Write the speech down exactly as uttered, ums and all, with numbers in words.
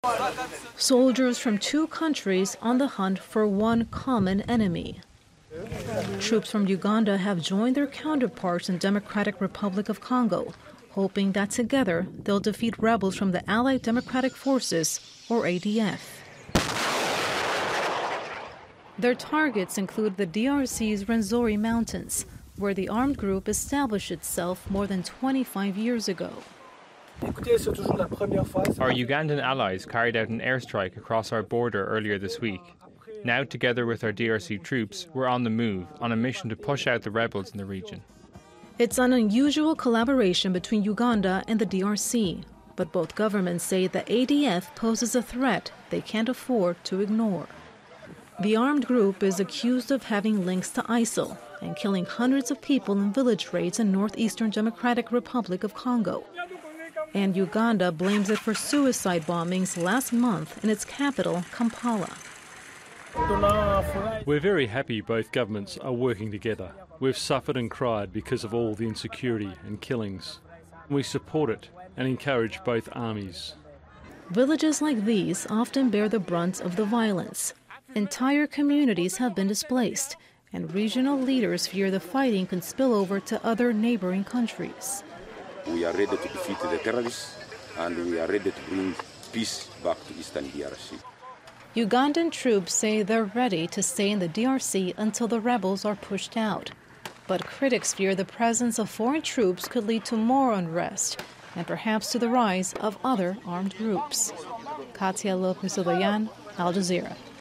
Soldiers from two countries on the hunt for one common enemy. Troops from Uganda have joined their counterparts in Democratic Republic of Congo, hoping that together they'll defeat rebels from the Allied Democratic Forces, or A D F. Their targets include the D R C's Rwenzori Mountains, where the armed group established itself more than twenty-five years ago. Our Ugandan allies carried out an airstrike across our border earlier this week. Now, together with our D R C troops, we're on the move, on a mission to push out the rebels in the region. It's an unusual collaboration between Uganda and the D R C, but both governments say the A D F poses a threat they can't afford to ignore. The armed group is accused of having links to ISIL and killing hundreds of people in village raids in northeastern Democratic Republic of Congo. And Uganda blames it for suicide bombings last month in its capital, Kampala. We're very happy both governments are working together. We've suffered and cried because of all the insecurity and killings. We support it and encourage both armies. Villages like these often bear the brunt of the violence. Entire communities have been displaced, and regional leaders fear the fighting can spill over to other neighboring countries. We are ready to defeat the terrorists, and we are ready to bring peace back to eastern D R C. Ugandan troops say they're ready to stay in the D R C until the rebels are pushed out. But critics fear the presence of foreign troops could lead to more unrest and perhaps to the rise of other armed groups. Katia Lopez-Odoyan, Al Jazeera.